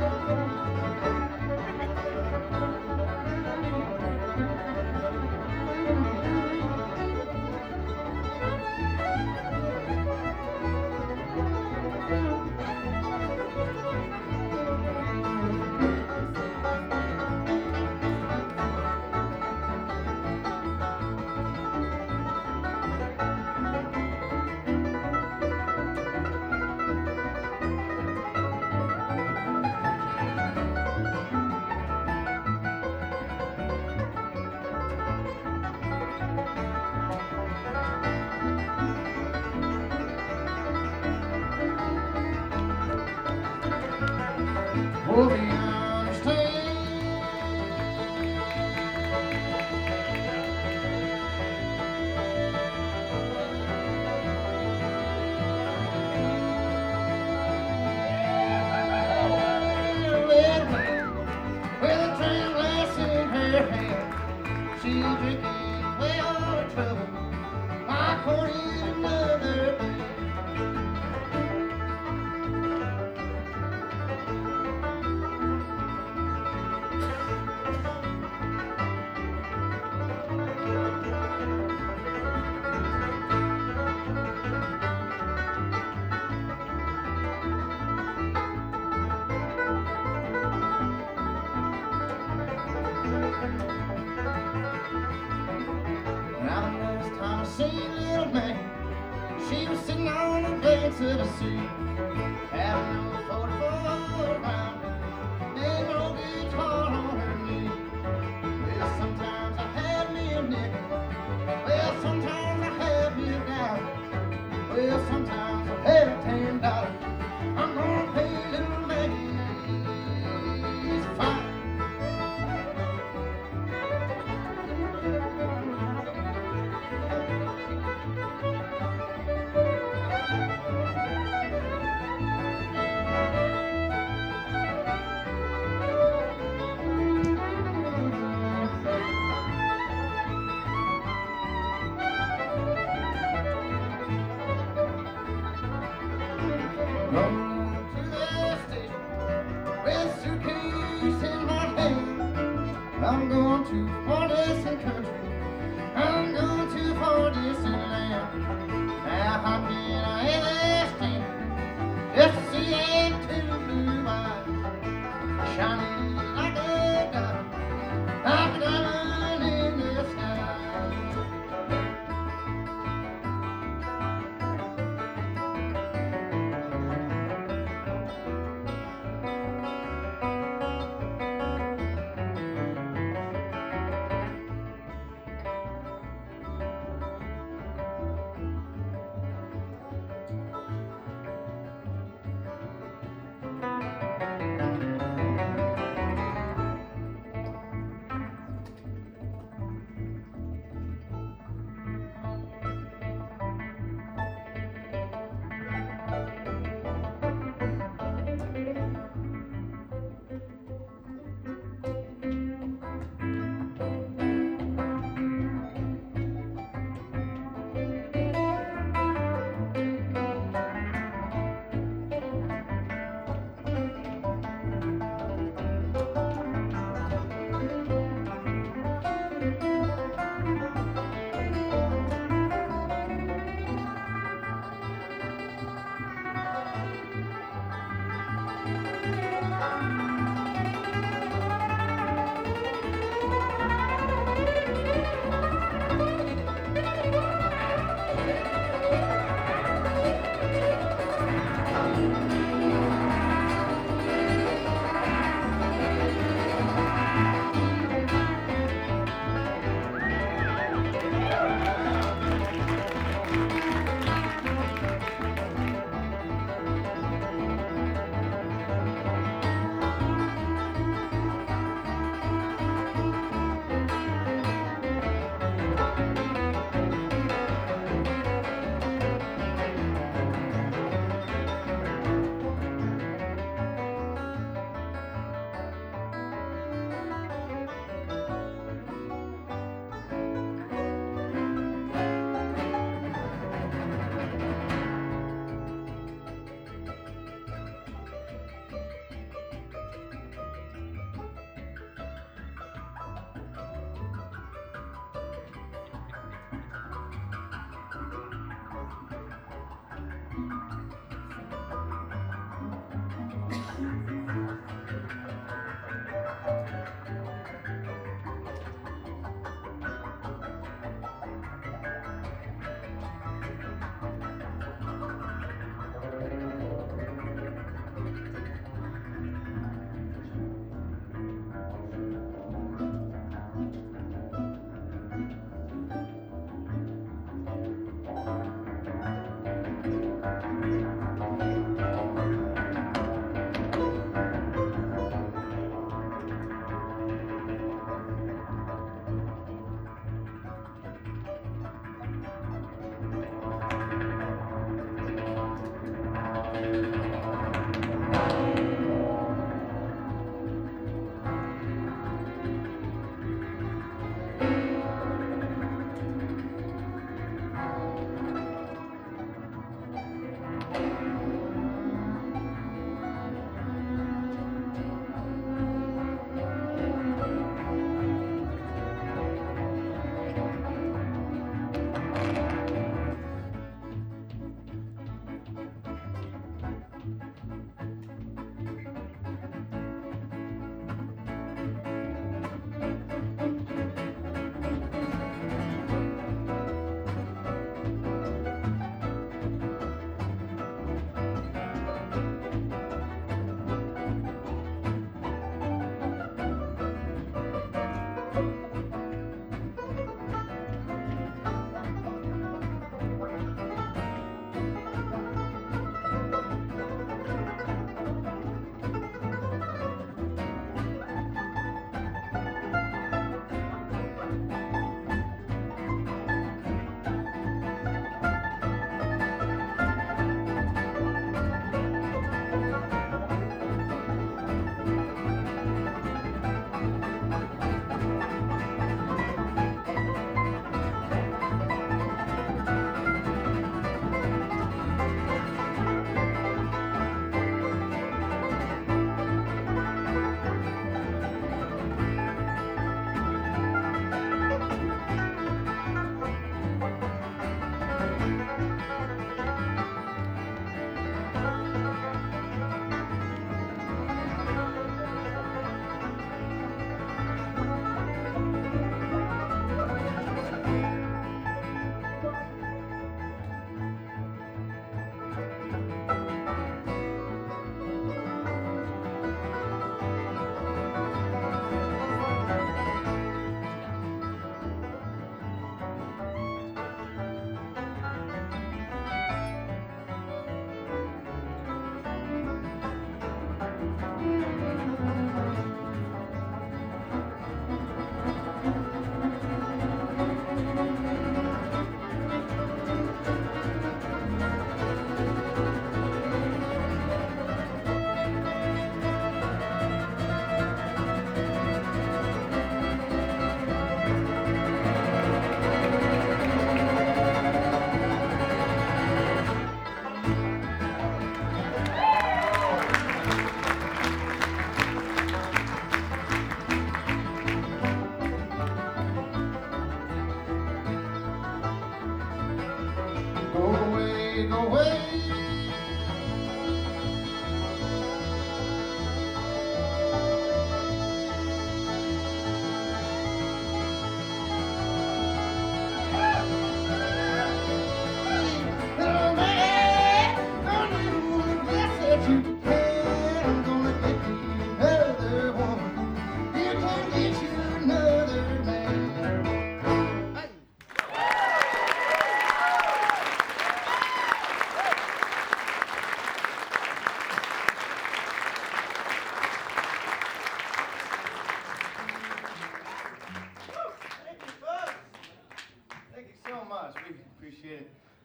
Hope you understand. With a train glass in her hand, she's drinking way all the trouble. I caught it another day. Now the last time I seen little Maggie, she was sitting on the banks of the sea, having no 44 around her, big old guitar on her knee. Well, sometimes I had me a nickel, well, sometimes I had me a dollar, well, sometimes I had $10. I'm gonna pay little Maggie's fine. Rolling to the station with a suitcase in my hand. I'm going to far distant country. I'm going to far distant land. Now how can I ever stand just to see them two blue eyes shining like a diamond, like a diamond in the sky?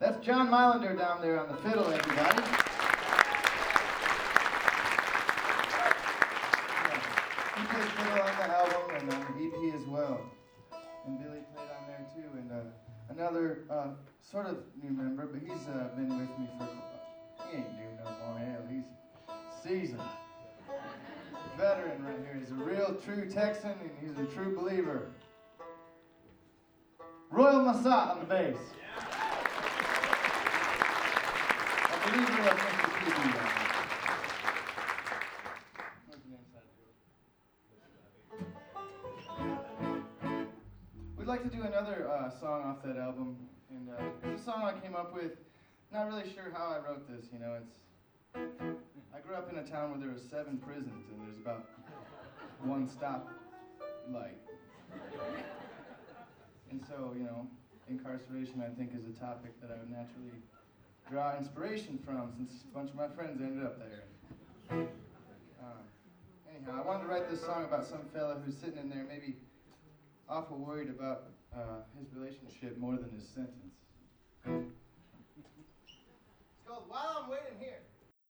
That's John Mylander down there on the fiddle, everybody. Yeah. He plays fiddle on the album and on the EP as well. And Billy played on there too. And another sort of new member, but he's been with me for, he ain't new no more, hell, he's seasoned. Veteran right here. He's a real true Texan and he's a true believer. Royal Massat on the bass. A believer of Mr. Peavy. We'd like to do another song off that album, and it's a song I came up with. Not really sure how I wrote this, you know. I grew up in a town where there were 7 prisons, and there's about 1 stop light. And so, you know, incarceration, I think, is a topic that I would naturally draw inspiration from, since a bunch of my friends ended up there. Anyhow, I wanted to write this song about some fella who's sitting in there maybe awful worried about his relationship more than his sentence.